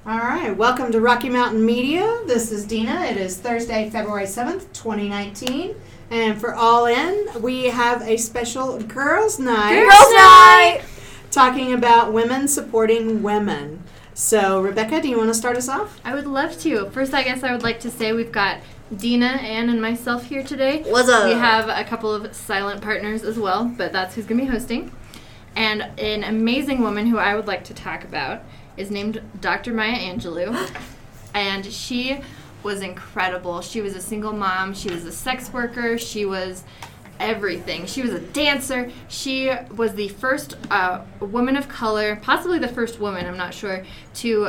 All right, welcome to Rocky Mountain Media. This is Dina. It is Thursday, February 7th, 2019. And for All In, we have a special Girls' Night. Talking about women supporting women. So, Rebecca, do you want to start us off? I would love to. First, I guess I would like to say we've got Dina, Ann, and myself here today. What's up? We have a couple of silent partners as well, but that's who's going to be hosting. And an amazing woman who I would like to talk about is named Dr. Maya Angelou. And she was incredible. She was a single mom. She was a sex worker. She was everything. She was a dancer. She was the first woman of color, possibly the first woman, I'm not sure, to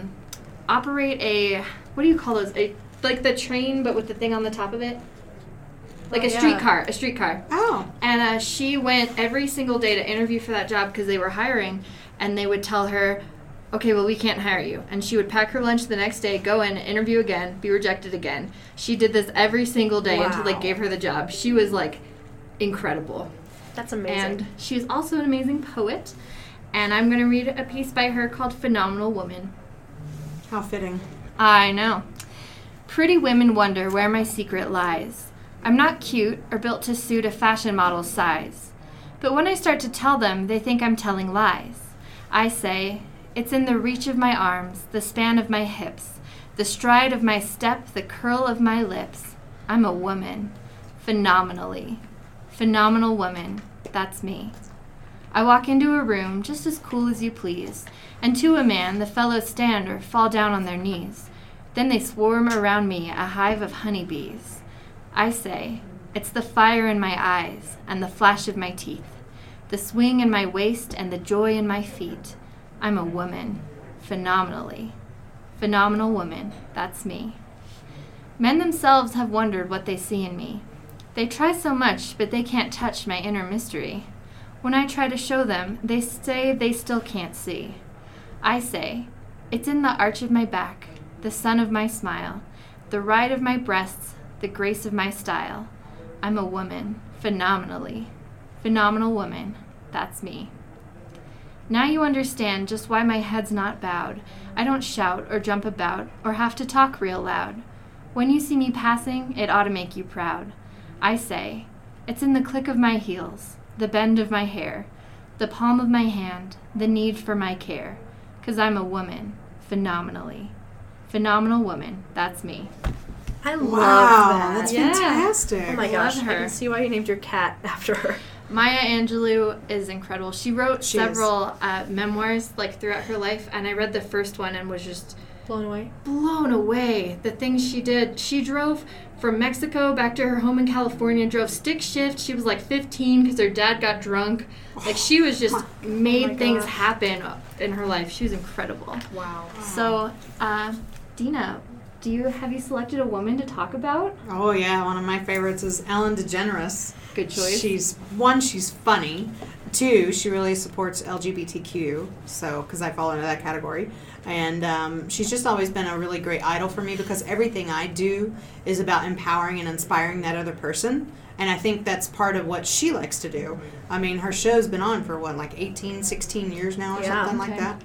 operate a, what do you call those? Like the train, but with the thing on the top of it? Like a streetcar. Oh. And she went every single day to interview for that job because they were hiring, and they would tell her, okay, well, we can't hire you. And she would pack her lunch the next day, go in, interview again, be rejected again. She did this every single day until they gave her the job. She was, like, incredible. That's amazing. And she was also an amazing poet. And I'm going to read a piece by her called Phenomenal Woman. How fitting. I know. Pretty women wonder where my secret lies. I'm not cute or built to suit a fashion model's size. But when I start to tell them, they think I'm telling lies. I say, it's in the reach of my arms, the span of my hips, the stride of my step, the curl of my lips. I'm a woman. Phenomenally. Phenomenal woman. That's me. I walk into a room just as cool as you please, and to a man the fellows stand or fall down on their knees. Then they swarm around me, a hive of honeybees. I say, it's the fire in my eyes and the flash of my teeth, the swing in my waist and the joy in my feet. I'm a woman. Phenomenally. Phenomenal woman. That's me. Men themselves have wondered what they see in me. They try so much, but they can't touch my inner mystery. When I try to show them, they say they still can't see. I say, it's in the arch of my back, the sun of my smile, the ride of my breasts, the grace of my style. I'm a woman. Phenomenally. Phenomenal woman. That's me. Now you understand just why my head's not bowed. I don't shout or jump about or have to talk real loud. When you see me passing, it ought to make you proud. I say, it's in the click of my heels, the bend of my hair, the palm of my hand, the need for my care. 'Cause I'm a woman, phenomenally. Phenomenal woman, that's me. I love Wow, that. that's Yeah. fantastic. Oh my gosh, Love her. I can see why you named your cat after her. Maya Angelou is incredible. She wrote She is. several memoirs like throughout her life, and I read the first one and was just Blown away. blown away. The things she did. She drove from Mexico back to her home in California, drove stick shift. She was like 15 because her dad got drunk. Like she was just made things gosh. happen in her life. She was incredible. Wow. So, Dina, have you selected a woman to talk about? Oh, yeah, one of my favorites is Ellen DeGeneres. Good choice. She's funny. Two, she really supports LGBTQ, so, because I fall into that category. And she's just always been a really great idol for me because everything I do is about empowering and inspiring that other person. And I think that's part of what she likes to do. I mean, her show's been on for, 18, 16 years now or something like that.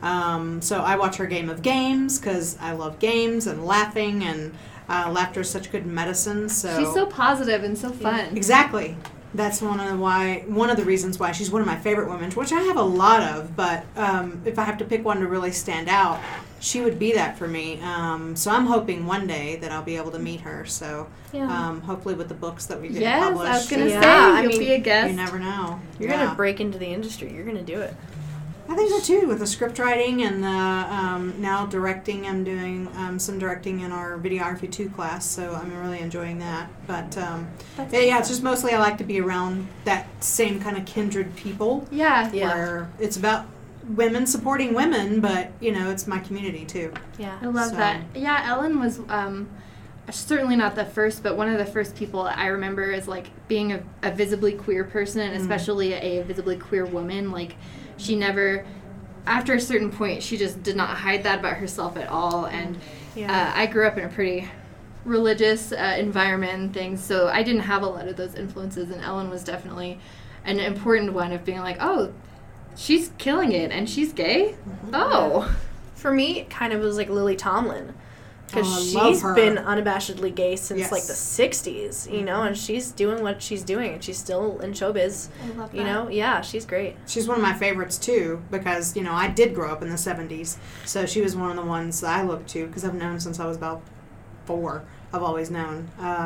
So I watch her Game of Games because I love games and laughing, and laughter is such good medicine. So She's so positive and so fun. exactly. That's one of the reasons why she's one of my favorite women, which I have a lot of. But if I have to pick one to really stand out, she would be that for me. So I'm hoping one day that I'll be able to meet her. So hopefully with the books that we get published. Yes, I was going to Yeah, say, I you'll mean, be a guest. You never know. You're going to break into the industry. You're going to do it. I think so too, with the script writing and the now directing. I'm doing some directing in our Videography 2 class, so I'm really enjoying that. But it's just mostly I like to be around that same kind of kindred people. Yeah. Where it's about women supporting women, but it's my community too. Yeah. I love So- that. Yeah, Ellen was certainly not the first, but one of the first people I remember is like being a visibly queer person, and especially a visibly queer woman. Like she never, after a certain point, she just did not hide that about herself at all. And I grew up in a pretty religious environment and things, so I didn't have a lot of those influences, and Ellen was definitely an important one of being like, oh, she's killing it and she's gay? Oh. For me, it kind of was like Lily Tomlin. Because Oh, I love she's her. been unabashedly gay since Yes. like the 60s, you know, and she's doing what she's doing, and she's still in showbiz, I love that. you know? Yeah, she's great. She's one of my favorites too because I did grow up in the 70s, so she was one of the ones that I looked to because I've known since I was about 4. I've always known.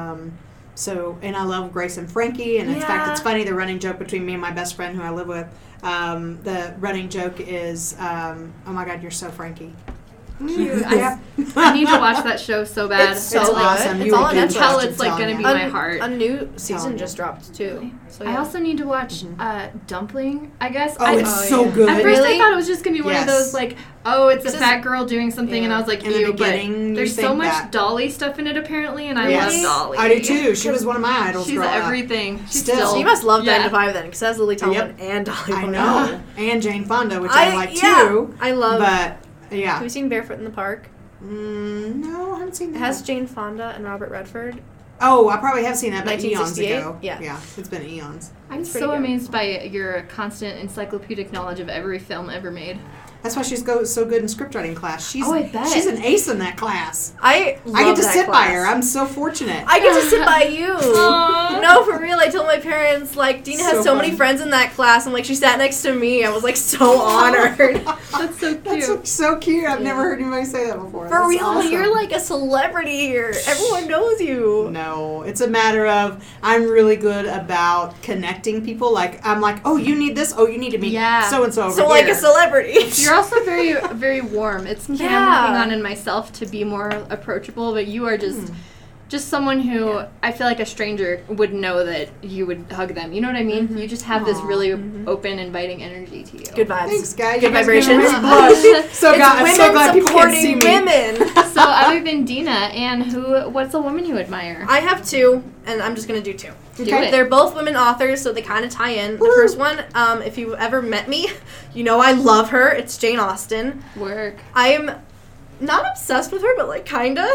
And I love Grace and Frankie, and in fact, it's funny, the running joke between me and my best friend who I live with, the running joke is, oh my God, you're so Frankie. Cute. Yeah. I need to watch that show so bad. It's so It's good. awesome. It's You all would on do I Netflix. can tell I'm it's like telling going to you. be my heart. A new Telling season you. just dropped too. So, I yeah. also need to watch Dumpling, I guess. Oh, it's Oh, so yeah. good. At first, I Really? thought it was just gonna be one of Yes. those like, oh, it's a This is- fat girl doing something, and I was like, In the ew. beginning, you But there's so think much that. Dolly stuff in it apparently, and I Yes. love Dolly. I do too. She was one of my idols. She's growing up. everything. She's Still. So you must love 9 Yeah. to 5 then, because that's Lily Tomlin Yep. and Dolly I Parton. know. And Jane Fonda, which I like too. I love. But yeah. Have you seen Barefoot in the Park? No, I haven't seen It that. has Jane Fonda and Robert Redford. Oh, I probably have seen that, but eons 1968? ago. Yeah. It's been eons. I'm It's pretty so good. amazed by your constant encyclopedic knowledge of every film ever made. That's why she's so good in script writing class. She's Oh, I bet. she's an ace in that class. I love I get to that sit class. by her. I'm so fortunate. I get to sit by you. Aw. No, for real. I told my parents, like, Dina has So so many fun. friends in that class, and like she sat next to me. I was like so honored. That's so cute. That's so cute. I've never heard anybody say that before. For That's real, awesome. you're like a celebrity here. Everyone knows you. No, it's a matter of I'm really good about connecting people. Like I'm like, oh, you need this. Oh, you need to meet Yeah. so and so over So here. like a celebrity. You're also very, very warm. It's something Yeah. I'm working on in myself to be more approachable, but you are just someone who I feel like a stranger would know that you would hug them. You know what I mean? You just have this Aw. really open, inviting energy to you. Good vibes. Thanks, guys. Good You guys vibrations. make me blush. So It's glad, I'm women so glad people can't see supporting me. women. So other than Dina, Anne, what's a woman you admire? I have 2, and I'm just gonna do 2. Do Okay. it. They're both women authors, so they kind of tie in. The Woo. first one, if you've ever met me, you know I love her. It's Jane Austen. Work. I'm not obsessed with her, but like kinda.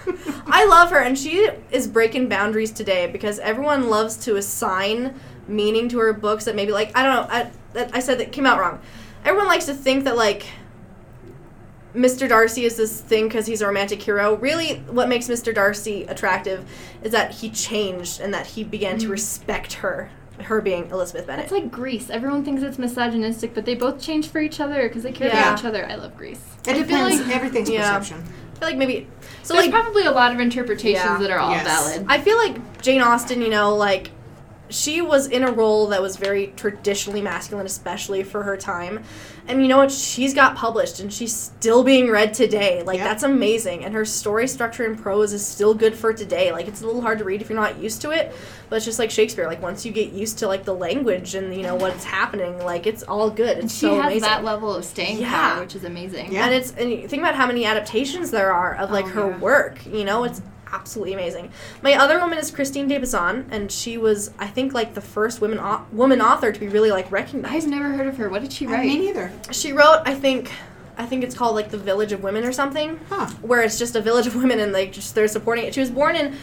I love her, and she is breaking boundaries today because everyone loves to assign meaning to her books that maybe like I don't know. I said that came out wrong. Everyone likes to think that like Mr. Darcy is this thing because he's a romantic hero. Really, what makes Mr. Darcy attractive is that he changed and that he began to respect her being Elizabeth Bennet. That's like Grease. Everyone thinks it's misogynistic, but they both change for each other because they care Yeah. about each other. I love Grease. It I feel depends. like Everything's Yeah. perception. I feel like maybe so there's like probably a lot of interpretations Yeah. that are all Yes. valid. I feel like Jane Austen, you know, like she was in a role that was very traditionally masculine, especially for her time. And you know what? She's got published and she's still being read today. Like, Yep. that's amazing. And her story structure in prose is still good for today. Like, it's a little hard to read if you're not used to it. But it's just like Shakespeare. Like, once you get used to, like, the language and, you know, what's happening, like, it's all good. It's She so has amazing. that level of staying Yeah. power, which is amazing. Yeah. And you think about how many adaptations there are of, like, Oh, her yeah. work. You know, it's absolutely amazing. My other woman is Christine de Pizan, and she was, I think, like, the first woman author to be really, like, recognized. I've never heard of her. What did she write? Me neither. She wrote, I think it's called like The Village of Women or something, Huh. where it's just a village of women and like just they're supporting it. She was born in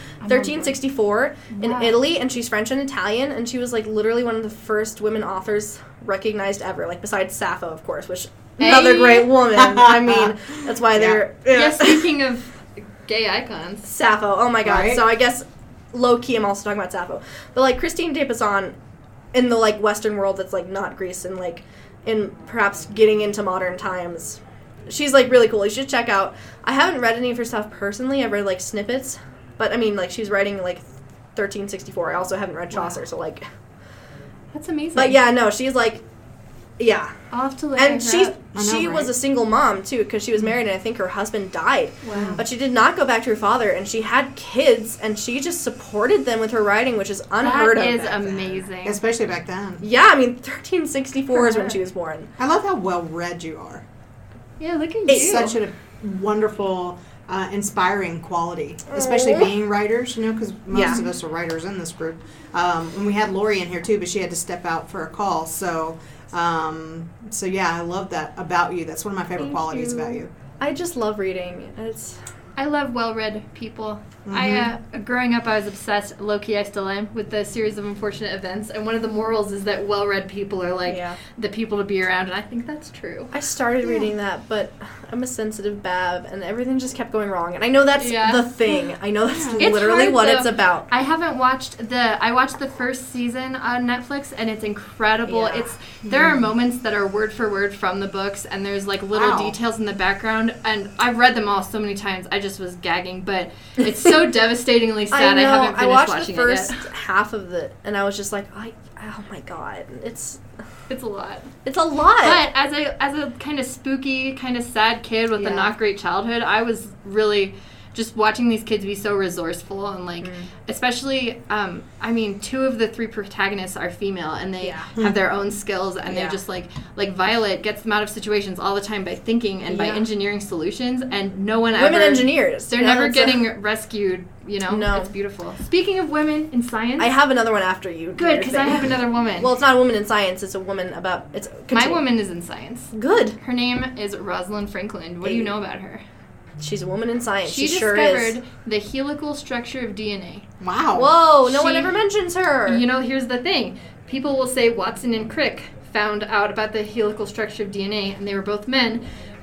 1364 in Wow. Italy, and she's French and Italian, and she was like literally one of the first women authors recognized ever, like besides Sappho, of course, which another Hey. great woman. I mean, that's why they're Yeah, speaking of gay icons. Sappho. Oh my god. Right. So I guess low key I'm also talking about Sappho. But like Christine de Pizan in the like Western world that's like not Greece and like in perhaps getting into modern times. She's like really cool. You should check out. I haven't read any of her stuff personally. I've read like snippets. But I mean like she's writing like 1364. I also haven't read Chaucer, so like That's amazing. but yeah, no, she's like yeah. I'll have to look And her she's up. I know, she was right? a single mom too because she was married and I think her husband died. Wow. But she did not go back to her father, and she had kids, and she just supported them with her writing, which is unheard That of. is back then. amazing. Especially back then. Yeah, I mean, 1364 is when her. she was born. I love how well read you are. Yeah, look at It's you. Such a wonderful, inspiring quality, especially Aw. being writers, you know, because most Yeah. of us are writers in this group. And we had Lori in here too, but she had to step out for a call. So yeah, I love that about you. That's one of my favorite Thank qualities you. about you. I just love reading. It's I love well-read people. I growing up, I was obsessed, low-key I still am, with the series of unfortunate events, and one of the morals is that well-read people are like the people to be around, and I think that's true. I started reading that, but I'm a sensitive Bab, and everything just kept going wrong. And I know that's the thing. I know that's literally hard, what though. it's about. I haven't watched I watched the first season on Netflix, and it's incredible. Yeah. There are moments that are word for word from the books, and there's like little details in the background, and I've read them all so many times, I just was gagging, but it's so devastatingly sad. I haven't finished watched watching the first it yet. half of it, and I was just like, oh my god, it's a lot. It's a lot. But as a kind of spooky, kind of sad kid with a not great childhood, I was really just watching these kids be so resourceful and like, especially, I mean, 2 of the 3 protagonists are female, and they have their own skills, and they're just like Violet gets them out of situations all the time by thinking and by engineering solutions, and no one women engineers. They're never getting rescued. You know, no. It's beautiful. Speaking of women in science, I have another one after you. Good, because I have another woman. Well, it's not a woman in science. It's a woman about. My woman is in science. Good. Her name is Rosalind Franklin. What do you know about her? She's a woman in science. She discovered the helical structure of DNA. Wow. Whoa, no one ever mentions her. You know, here's the thing. People will say Watson and Crick found out about the helical structure of DNA, and they were both men.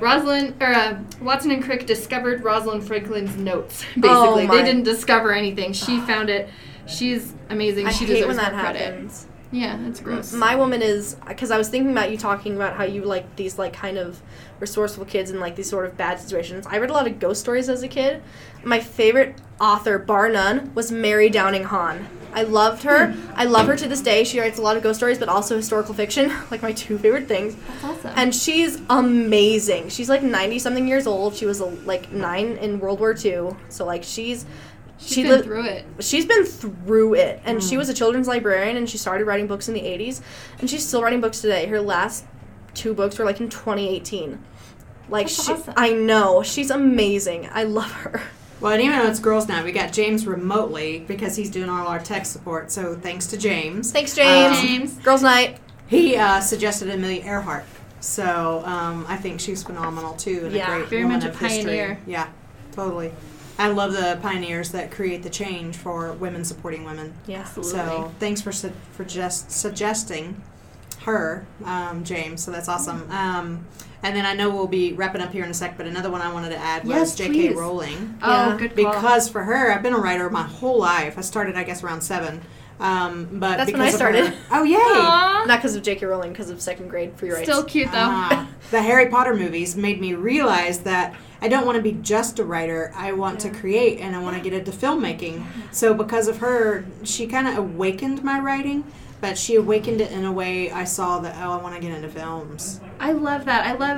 Watson and Crick discovered Rosalind Franklin's notes, basically. They didn't discover anything. She found it. She's amazing. She deserves when that more credit. happens. Yeah, that's gross. My woman is, because I was thinking about you talking about how you like these like kind of resourceful kids in like these sort of bad situations. I read a lot of ghost stories as a kid. My favorite author, bar none, was Mary Downing Hahn. I loved her. I love her to this day. She writes a lot of ghost stories, but also historical fiction, like my 2 favorite things. That's awesome. And she's amazing. She's like 90-something years old. She was like 9 in World War II. So like she's been through it. She's been through it. And she was a children's librarian, and she started writing books in the 80s. And she's still writing books today. Her last 2 books were like in 2018. Like, That's awesome. I know. She's amazing. I love her. Well, and even though it's girls' night, we got James remotely because he's doing all our tech support. So thanks to James. Thanks, James. Girls' night. He suggested Amelia Earhart. So I think she's phenomenal, too. And a great very woman much a of history. pioneer. Yeah, totally. I love the pioneers that create the change for women supporting women. Yeah, absolutely. So thanks for just suggesting her, James. So that's awesome. And then I know we'll be wrapping up here in a sec, but another one I wanted to add was J.K. Rowling. Oh, good call. Because for her, I've been a writer my whole life. I started, I guess, around 7. But that's because when I started. Her, oh, yay! Aww. Not because of J.K. Rowling, because of 2nd grade free rights. Still cute, though. The Harry Potter movies made me realize that I don't want to be just a writer. I want to create, and I want to get into filmmaking. So because of her, she kind of awakened my writing. But she awakened it in a way I saw that, I want to get into films. I love that.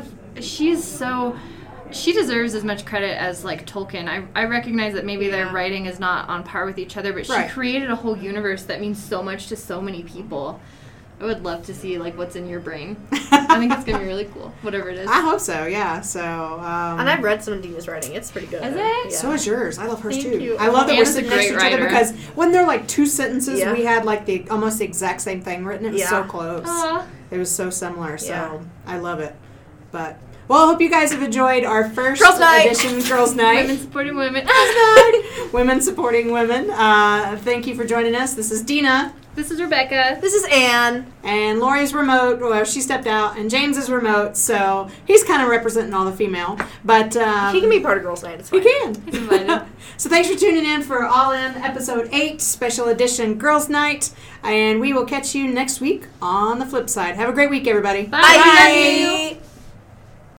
She deserves as much credit as, like, Tolkien. I recognize that maybe their writing is not on par with each other, but she created a whole universe that means so much to so many people. I would love to see, like, what's in your brain. I think it's going to be really cool, whatever it is. I hope so, yeah. So, and I've read some of Dina's writing. It's pretty good. Is it? Yeah. So is yours. I love hers, Thank too. you. I love that we're Anna's a sitting next to great each other writer. because when they're, like, 2 sentences, Yeah. we had, like, almost the exact same thing written. It was so close. Aw. It was so similar, so I love it. But, well, I hope you guys have enjoyed our first Girls' Night. edition Girls' Night. Women supporting women. Women supporting women. Thank you for joining us. This is Dina. This is Rebecca. This is Anne. And Lori's remote. Well, she stepped out. And James is remote. So he's kind of representing all the female. But He can be part of Girls' Night. It's fine. he can. He's invited. So thanks for tuning in for All In Episode 8, Special Edition Girls' Night. And we will catch you next week on the flip side. Have a great week, everybody. Bye. Bye.